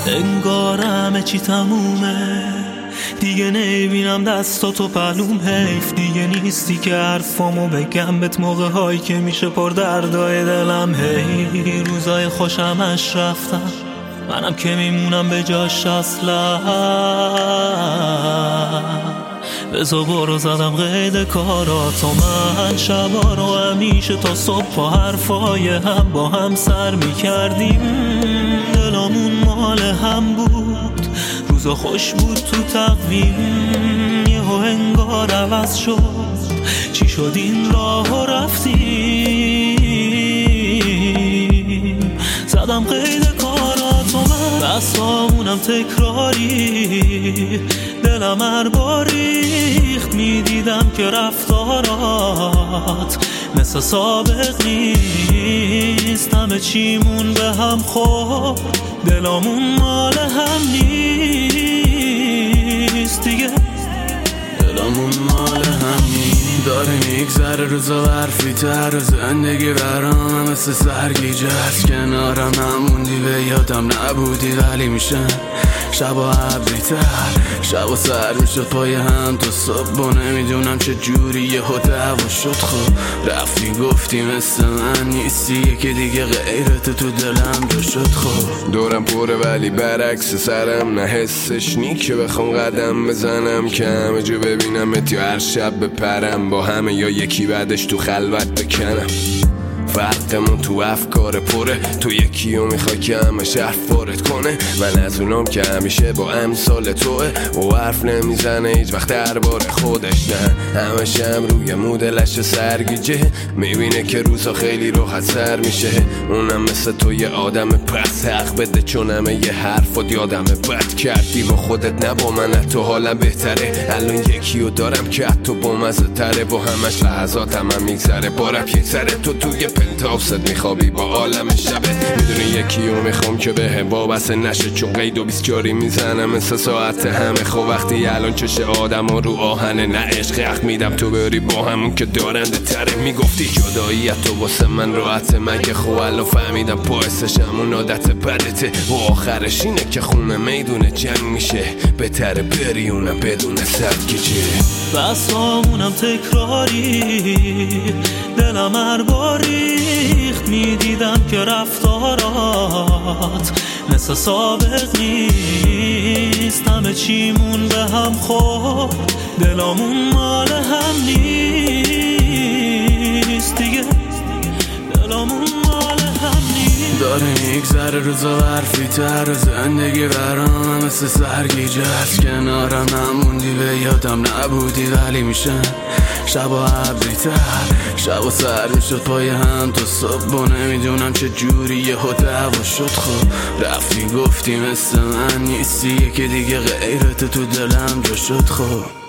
انگار همه چی تمومه، دیگه نمیبینم دستاتو پلوم. حیف دیگه نیستی که حرفامو بگم بهت موقع هایی که میشه پر دردای دلم. هی روزای خوشمش رفتم، منم که میمونم به جاش اصلا. بزا برو زدم قید کاراتو، من شبا رو همیشه تا صبح با حرفای هم با هم سر میکردیم. دلامون مال هم بود، روزا خوش بود تو تقویم. یهو انگار عوض شد، چی شد این راه رفتیم. زدم قید کاراتو من، دستامونم تکراری. دلم هر بار ریخت، میدیدم که رفتارات مثل سابق نیست. همه چیمون به هم خورد، دلامون مال هم نیست دیگه. دلامون مال هم نیست. داره میگذره روزا برفی تر، زندگی برام مثل سرگیجه است. کنارم نموندی، به یادم نبودی، ولی میشن شبا عبری تر. شبا سر میشد پای هم تا صبح، و نمیدونم چه جوری یهو دعوا شد. خب رفتی گفتی مثل من نیستی، یکی دیگه غیرت تو دلم جا شد. خب دورم پره ولی برعکس سرم، نه حسش نیک که بخوام قدم بزنم، که همه جو ببینمت یا هر شب بپرم با همه، یا یکی بعدش تو خلوت بکنم. فرقمون تو افکار پره، تو یکی رو میخوای که همش حرف وارد کنه. من از اونام که همیشه با امثال توه، و حرف نمیزنه هیچ وقت درباره خودش. نه همش هم روی مدلش سرگیجه، میبینه که روزا خیلی راحت سر میشه. اونم مثل تو یه آدم پس حق بده، چون همه یه حرفات یادم بد کردی با خودت. نه با من تو حالم بهتره، الان یکی رو دارم که حتی با مزه تره. با همش لحظاتم هم میگذره، بارم یک سره تو توی پنتاوست میخوابی با عالم شبت. میدونی یکی رو میخوام که به هم وابسته نشه، چون قید و بیسکاری میزنم مثل ساعت همه. خب وقتی الان چش آدم ها رو آهنه، نه عشق حق میدم تو بری با همون که دارنده تره. میگفتی جداییت تو واسه من راحته، مگه خب الان فهمیدم باعثش همون عادت بدته. و آخرش اینه که خونه میدونه جنگ میشه، بهتره بری اونم بدون سرگیجه. بسامونم تکراری، دلم هر بار ریخت، میدیدم که رفتارات مثل سابق نیست. همه چیمون به هم خورد، دلامون مال هم نیست دیگه. دلامون مال هم نیست. داره میگذره روزا برفی تر، زندگی برام مثل سرگیجه است. کنارم نموندی، به یادم نبودی، ولی میشن شبا عبری تر. شبا سر میشد پای هم تا صبح، و نمیدونم چه جوری یهو دعوا شد. خب رفتی گفتی مثل من نیستی، یکی دیگه غیرت تو دلم جا شد. خب